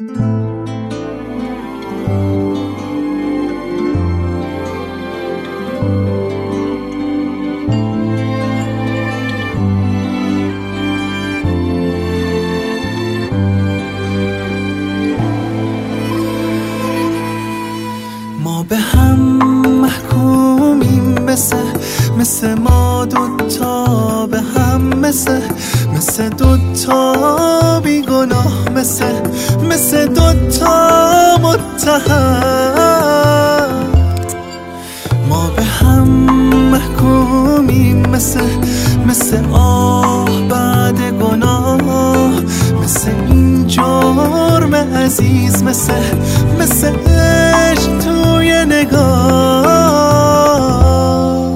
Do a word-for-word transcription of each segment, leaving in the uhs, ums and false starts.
ما به هم محکومیم، مثل مثل ما دوتا به هم، مثل مثل دوتا بیگناه، مثل مثل دوتا متهم. ما به هم محکومیم، مثل مثل آه بعد گناه، مثل این جرم عزیز، مثل مثل عشق توی نگاه.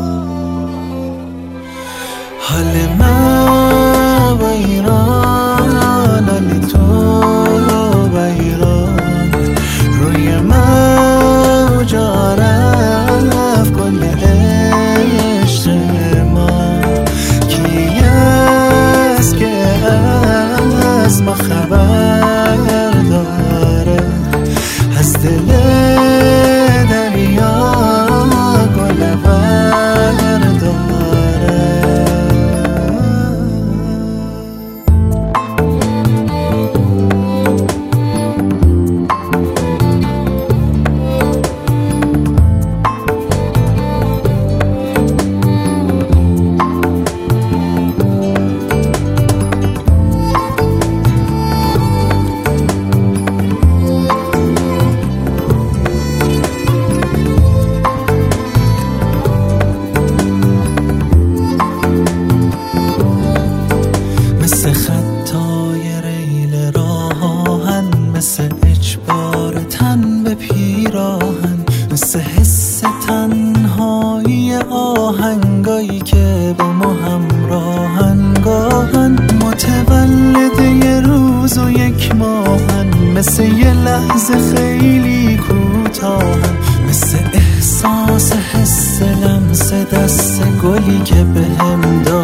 حال من با ایران، حال تو با ایران، روی موج رفت کل عشق ما. کی است که از ما خبر داره، از دل دریا گل برداره. مثل خطای ریل راهن، مثل اجبار تن به پیراهن، مثل حس تنهایی آهنگایی که با ما همراهن. گاهن متولد یه روز و یک ماهن، مثل یه لحظه خیلی کوتاهن، مثل احساس حس لمس دست گلی که به هم داد.